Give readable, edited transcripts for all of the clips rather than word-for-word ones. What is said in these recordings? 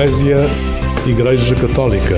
Eclésia, Igreja Católica.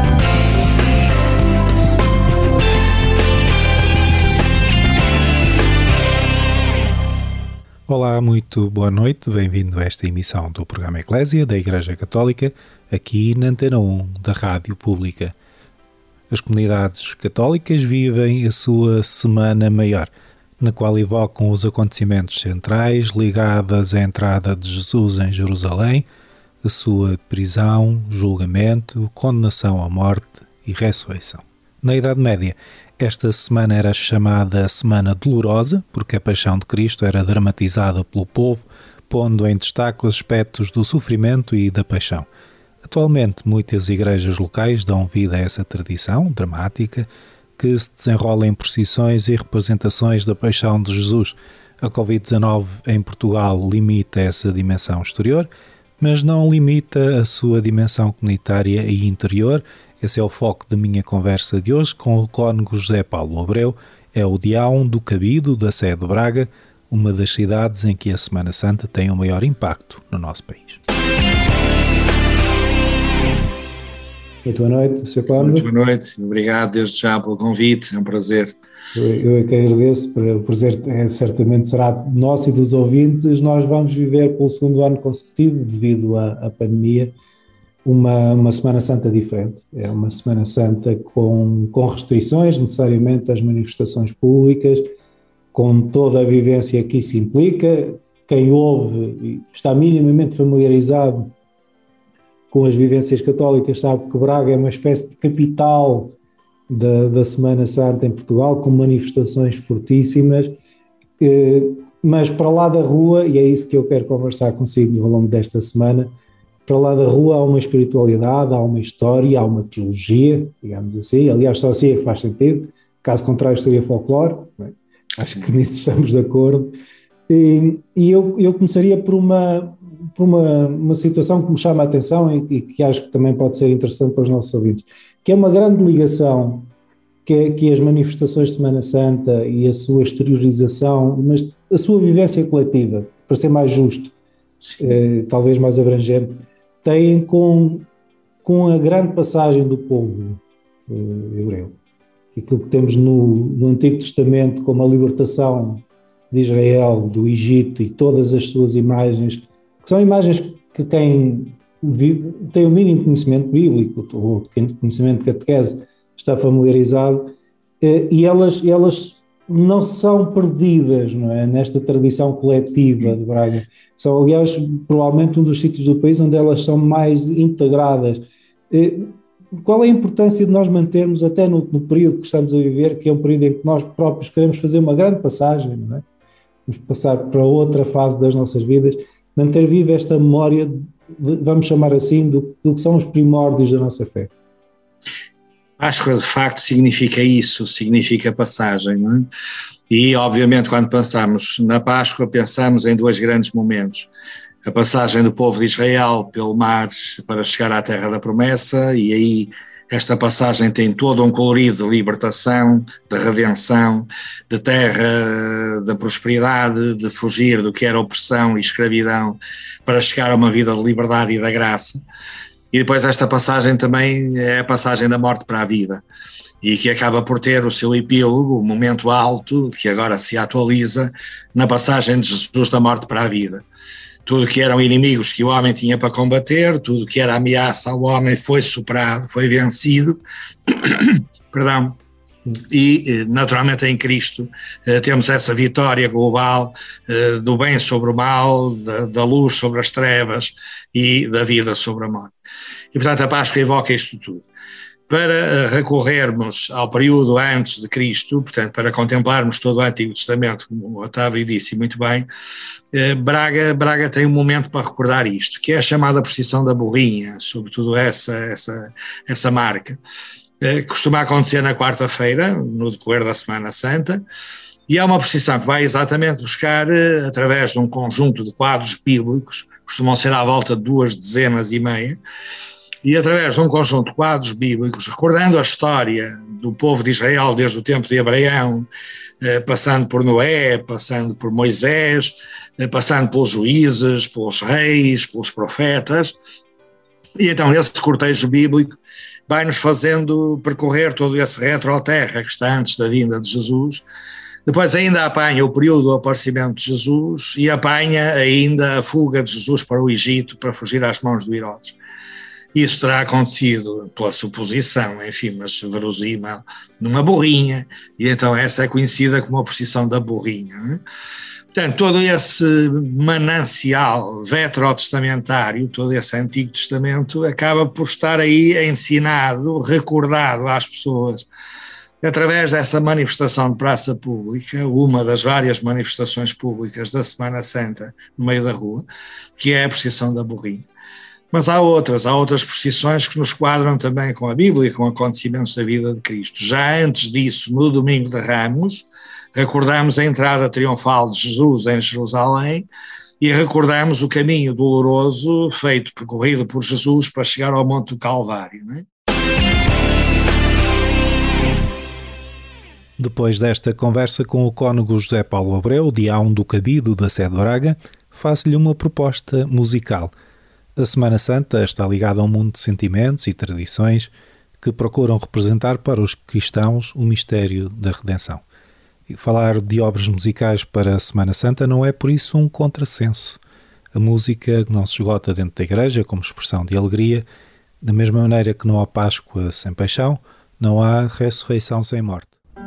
Olá, muito boa noite, bem-vindo a esta emissão do programa Eclésia da Igreja Católica, aqui na Antena 1 da Rádio Pública. As comunidades católicas vivem a sua Semana Maior, na qual evocam os acontecimentos centrais ligados à entrada de Jesus em Jerusalém, a sua prisão, julgamento, condenação à morte e ressurreição. Na Idade Média, esta semana era chamada Semana Dolorosa, porque a paixão de Cristo era dramatizada pelo povo, pondo em destaque os aspectos do sofrimento e da paixão. Atualmente, muitas igrejas locais dão vida a essa tradição dramática, que se desenrola em procissões e representações da paixão de Jesus. A Covid-19 em Portugal limita essa dimensão exterior, mas não limita a sua dimensão comunitária e interior. Esse é o foco da minha conversa de hoje com o cônego José Paulo Abreu, é o diácono do Cabido da Sé de Braga, uma das cidades em que a Semana Santa tem o maior impacto no nosso país. Muito boa noite, Sr. Cônego. Muito boa noite, obrigado desde já pelo convite, é um prazer. Eu é que agradeço, o prazer certamente será nosso e dos ouvintes. Nós vamos viver pelo segundo ano consecutivo, devido à pandemia, uma Semana Santa diferente. É uma Semana Santa com restrições, necessariamente, às manifestações públicas, com toda a vivência que isso implica. Quem ouve e está minimamente familiarizado com as vivências católicas sabe que Braga é uma espécie de capital da Semana Santa em Portugal, com manifestações fortíssimas, mas para lá da rua, e é isso que eu quero conversar consigo ao longo desta semana, para lá da rua há uma espiritualidade, há uma história, há uma teologia, digamos assim, aliás só assim é que faz sentido, caso contrário seria folclore, não é? Acho que nisso estamos de acordo, e eu começaria por uma situação que me chama a atenção e que acho que também pode ser interessante para os nossos ouvintes, que é uma grande ligação que as manifestações de Semana Santa e a sua exteriorização, mas a sua vivência coletiva, para ser mais justo, talvez mais abrangente, têm com a grande passagem do povo hebreu. Aquilo que temos no Antigo Testamento como a libertação de Israel, do Egito e todas as suas imagens, que são imagens que quem tem o mínimo conhecimento bíblico, ou conhecimento de catequese, está familiarizado, e elas não são perdidas, não é, nesta tradição coletiva de Braga. São, aliás, provavelmente um dos sítios do país onde elas são mais integradas. Qual é a importância de nós mantermos, até no período que estamos a viver, que é um período em que nós próprios queremos fazer uma grande passagem, não é? Vamos passar para outra fase das nossas vidas, manter viva esta memória, vamos chamar assim, do que são os primórdios da nossa fé. Páscoa de facto significa isso, significa passagem, não é? E obviamente quando pensamos na Páscoa pensamos em dois grandes momentos. A passagem do povo de Israel pelo mar para chegar à terra da promessa, e aí esta passagem tem todo um colorido de libertação, de redenção, de terra, de prosperidade, de fugir do que era opressão e escravidão para chegar a uma vida de liberdade e da graça. E depois esta passagem também é a passagem da morte para a vida, e que acaba por ter o seu epílogo, o momento alto, que agora se atualiza, na passagem de Jesus da morte para a vida. Tudo que eram inimigos que o homem tinha para combater, tudo que era ameaça ao homem foi superado, foi vencido, perdão, e naturalmente em Cristo temos essa vitória global do bem sobre o mal, da luz sobre as trevas e da vida sobre a morte. E portanto a Páscoa evoca isto tudo. Para recorrermos ao período antes de Cristo, portanto, para contemplarmos todo o Antigo Testamento, como o Otávio disse muito bem, Braga tem um momento para recordar isto, que é a chamada procissão da burrinha, sobretudo essa marca. Costuma acontecer na quarta-feira, no decorrer da Semana Santa, e é uma procissão que vai exatamente buscar, através de um conjunto de quadros bíblicos, costumam ser à volta de 2 dezenas e meia, e através de um conjunto de quadros bíblicos, recordando a história do povo de Israel desde o tempo de Abraão, passando por Noé, passando por Moisés, passando pelos juízes, pelos reis, pelos profetas, E então esse cortejo bíblico vai-nos fazendo percorrer todo esse retro-terra que está antes da vinda de Jesus. Depois ainda apanha o período do aparecimento de Jesus e apanha ainda a fuga de Jesus para o Egito para fugir às mãos de Herodes. Isso terá acontecido pela suposição, enfim, mas verosímil, numa burrinha, e então essa é conhecida como a procissão da burrinha, não é? Portanto, todo esse manancial veterotestamentário, todo esse Antigo Testamento, acaba por estar aí ensinado, recordado às pessoas, através dessa manifestação de praça pública, uma das várias manifestações públicas da Semana Santa no meio da rua, que é a procissão da burrinha. Mas há outras procissões que nos quadram também com a Bíblia e com acontecimentos da vida de Cristo. Já antes disso, no Domingo de Ramos, recordamos a entrada triunfal de Jesus em Jerusalém e recordamos o caminho doloroso percorrido por Jesus para chegar ao Monte do Calvário, não é? Depois desta conversa com o cônego José Paulo Abreu, dião do Cabido da Sé de Braga, faço-lhe uma proposta musical. A Semana Santa está ligada a um mundo de sentimentos e tradições que procuram representar para os cristãos o mistério da redenção. E falar de obras musicais para a Semana Santa não é por isso um contrassenso. A música não se esgota dentro da igreja como expressão de alegria, da mesma maneira que não há Páscoa sem paixão, não há ressurreição sem morte.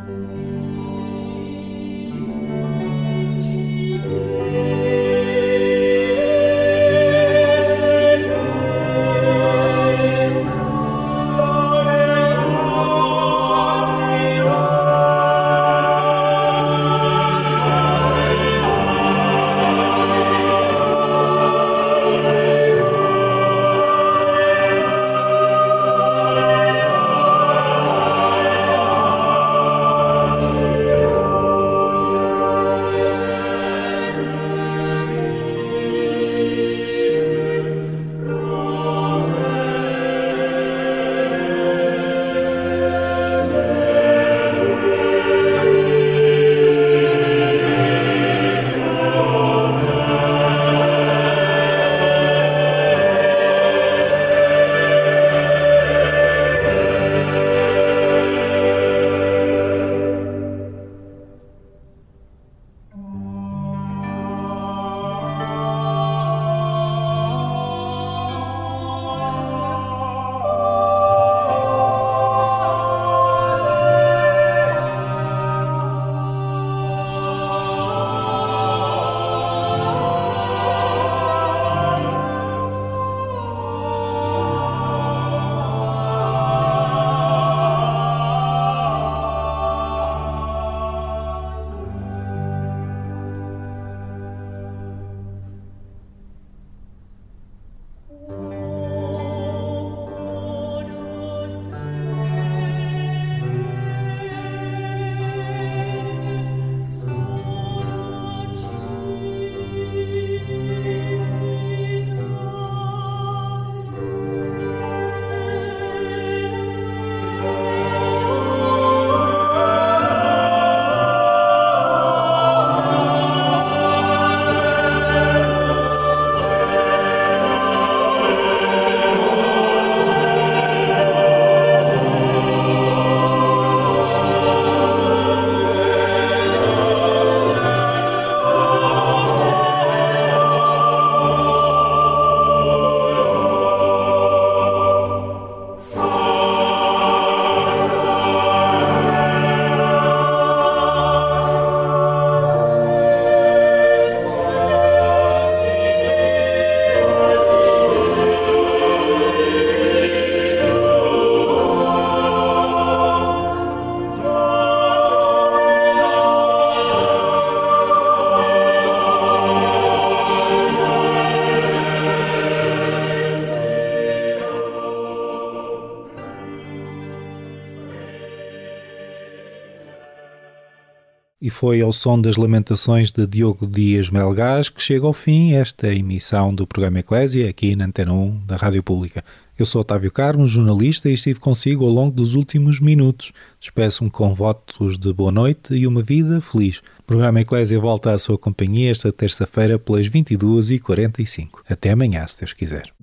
E foi ao som das lamentações de Diogo Dias Melgás que chega ao fim esta emissão do programa Eclésia, aqui na Antena 1 da Rádio Pública. Eu sou Otávio Carmo, jornalista, e estive consigo ao longo dos últimos minutos. Despeço-me com votos de boa noite e uma vida feliz. O programa Eclésia volta à sua companhia esta terça-feira pelas 22h45. Até amanhã, se Deus quiser.